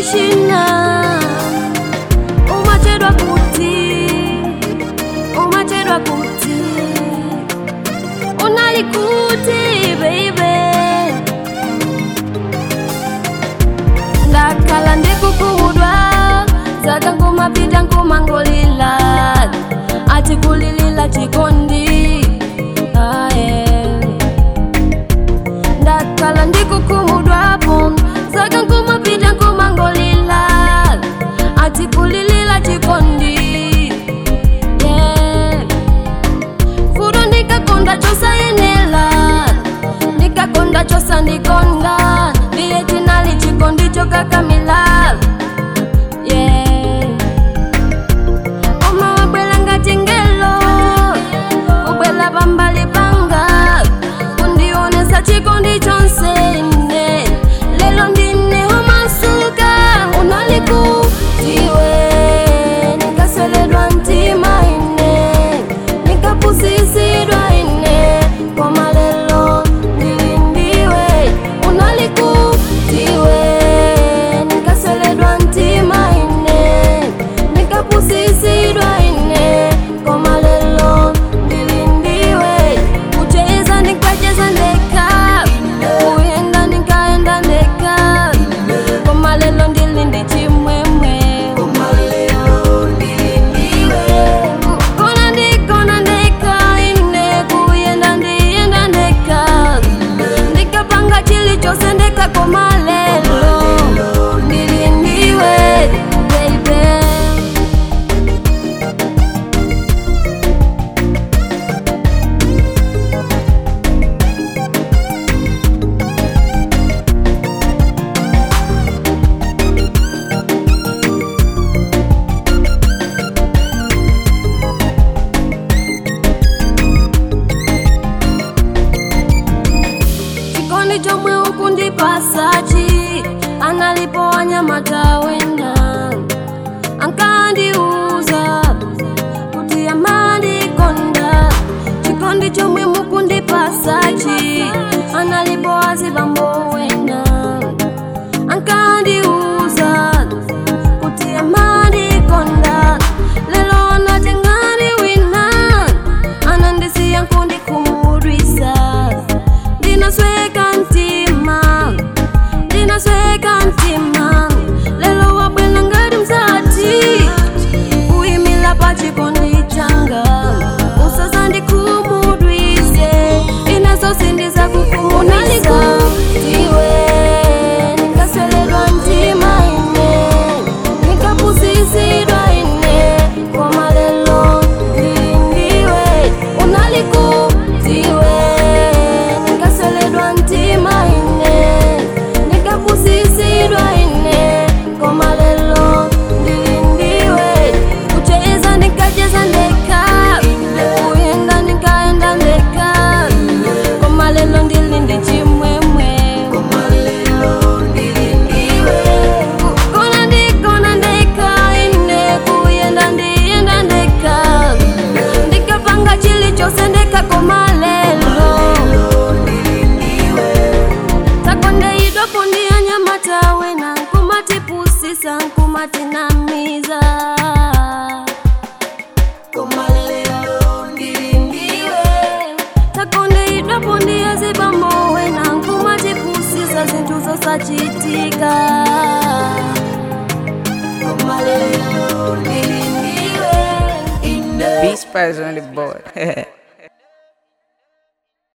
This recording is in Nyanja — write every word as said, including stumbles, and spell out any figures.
Krishna, umachedwa kuti, umachedwa kuti, unali kuti baby. Ndakhala ndikukhumudwa zaka nkumapita nkumangolila ati kulilila chikondi. Ndakhala ndikukhumudwa zaka nkumapita nkumangolila ati kulilila chikondi. Fudo ndikakonda chosa yenela, ndikakonda chosa ndikonda, ndiye chinali chikondi choka kamila. Oma wabwela ngati ngelo, kubwela pambali panga, kundionesa chikondi chonse ine. Lelo ndine homasuka, unali kutiwe, nikaseledwa ntima ine, nikapusisidwa ine, koma lelo nilindiwe. Unali kutiwe, nikaseledwa ntima ine, nikapusisidwa ine, koma lelo nilindiwe. Kucheza nikacheza ndeka, kuenda nikaenda ndeka, koma lelo ndilindi chimwemwe. Kona ndikona ndeka ine, kuyenda ndiyenda ndeka, ndikapanga chilichonse ndeka, koma lelo nilindiwe baby. Chikondi chomwe ukundipasachi, analipo wanyamata wena ankandiuza kuti amandikonda. Chikondi chomwe mukundipasachi, analipo wazibambo wena ankandiuza kuti amandikonda. Lelo anatengani wina, anandisiya nkundikhumudwisa, ndinasweka ntima, ndinasweka ntima. Lelo wabwela ngati mzati, uyimila pa chikondi changa, usaza ndikhumudwise, inaso sindiza kukhumudwisa. Unali kutiwe, nikaseledwa ntima ine, nikapusisidwa ine, koma lelo nilindiwe. Unali kutiwe, nikaseledwa ntima ine, nikapusisidwa ine, koma lelo nilindiwe. Kucheza nikacheza ndeka, kuyenda nikaenda ndeka, koma lelo ndilindi chimwemwe. Kona ndikona ndeka ine, kuyenda ndiyenda ndeka, ndikapanga chilichonse ndeka, koma lelo takonde idopo ndiya nyamata wena, nkumatipusisa nkumatinamiza, koma lelo nilindiwe. Takonde idopo ndiya zibambo wena, nkumatipusisa zinthu zosachitika, koma lelo nilindiwe. Beast Spice on the board.